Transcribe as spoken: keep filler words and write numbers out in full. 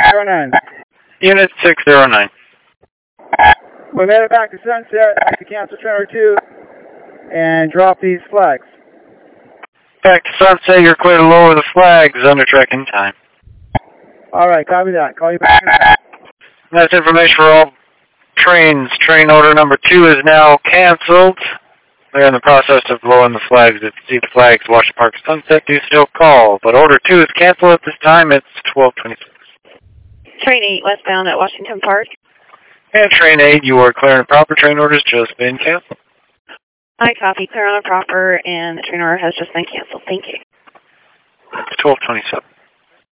zero nine. Unit six zero nine. We made it back to Sunset. I have to cancel train number two and drop these flags. Back to Sunset, you're clear to lower the flags under tracking time. Alright, copy that. Call you back in a minute. That's information for all trains. Train order number two is now canceled. They're in the process of lowering the flags. If you see the flags, Washington Park Sunset, do still call. But order two is canceled at this time. It's twelve twenty-six. Train eight westbound at Washington Park. And train eight, you are clear and proper. Train order's just been canceled. I copy. Clear on a proper, and the train order has just been canceled. Thank you. It's twelve twenty-seven.